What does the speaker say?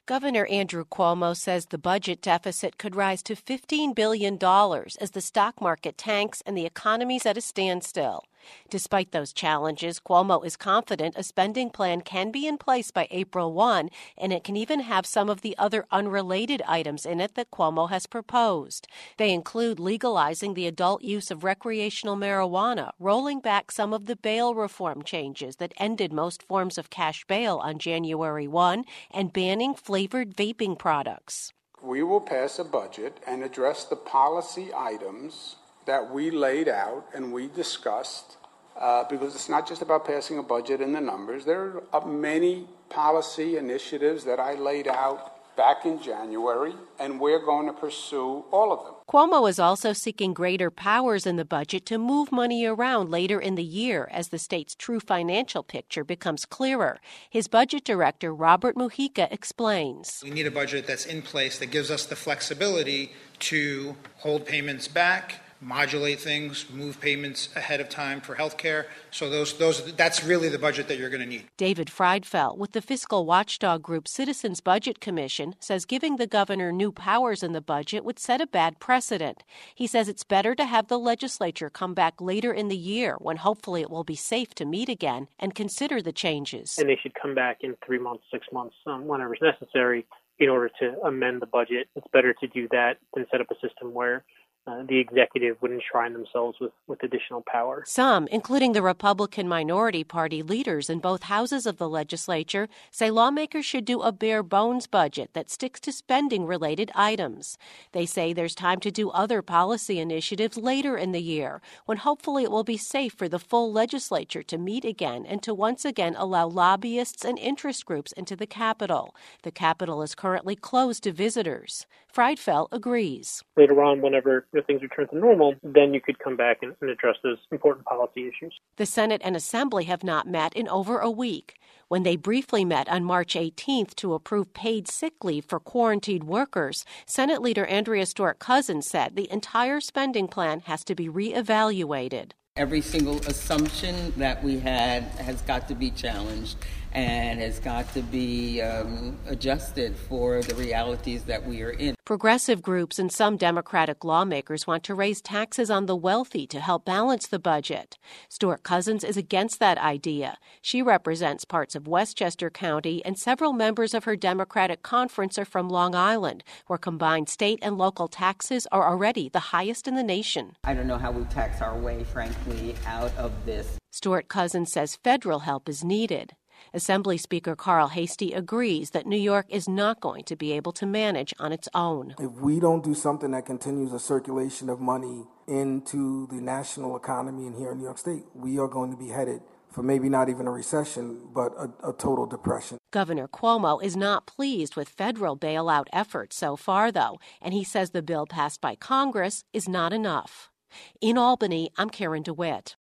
Governor Andrew Cuomo says the budget deficit could rise to $15 billion as the stock market tanks and the economy's at a standstill. Despite those challenges, Cuomo is confident a spending plan can be in place by April 1, and it can even have some of the other unrelated items in it that Cuomo has proposed. They include legalizing the adult use of recreational marijuana, rolling back some of the bail reform changes that ended most forms of cash bail on January 1, and banning flavored vaping products. We will pass a budget and address the policy items that we laid out and we discussed, because it's not just about passing a budget and the numbers. There are many policy initiatives that I laid out back in January, and we're going to pursue all of them. Cuomo is also seeking greater powers in the budget to move money around later in the year as the state's true financial picture becomes clearer. His budget director, Robert Mujica, explains. We need a budget that's in place that gives us the flexibility to hold payments back, modulate things, move payments ahead of time for health care. So that's really the budget that you're going to need. David Friedfeld with the fiscal watchdog group Citizens Budget Commission says giving the governor new powers in the budget would set a bad precedent. He says it's better to have the legislature come back later in the year when hopefully it will be safe to meet again and consider the changes. And they should come back in 3 months, 6 months, whenever it's necessary in order to amend the budget. It's better to do that than set up a system where the executive would enshrine themselves with additional power. Some, including the Republican minority party leaders in both houses of the legislature, say lawmakers should do a bare-bones budget that sticks to spending-related items. They say there's time to do other policy initiatives later in the year, when hopefully it will be safe for the full legislature to meet again and to once again allow lobbyists and interest groups into the Capitol. The Capitol is currently closed to visitors. Friedfeld agrees. Later on, whenever things return to normal, then you could come back and address those important policy issues. The Senate and Assembly have not met in over a week. When they briefly met on March 18th to approve paid sick leave for quarantined workers, Senate Leader Andrea Stewart-Cousins said the entire spending plan has to be reevaluated. Every single assumption that we had has got to be challenged and has got to be adjusted for the realities that we are in. Progressive groups and some Democratic lawmakers want to raise taxes on the wealthy to help balance the budget. Stewart-Cousins is against that idea. She represents parts of Westchester County, and several members of her Democratic conference are from Long Island, where combined state and local taxes are already the highest in the nation. I don't know how we tax our way, frankly, out of this. Stewart-Cousins says federal help is needed. Assembly Speaker Carl Heastie agrees that New York is not going to be able to manage on its own. If we don't do something that continues a circulation of money into the national economy and here in New York State, we are going to be headed for maybe not even a recession, but a total depression. Governor Cuomo is not pleased with federal bailout efforts so far, though, and he says the bill passed by Congress is not enough. In Albany, I'm Karen DeWitt.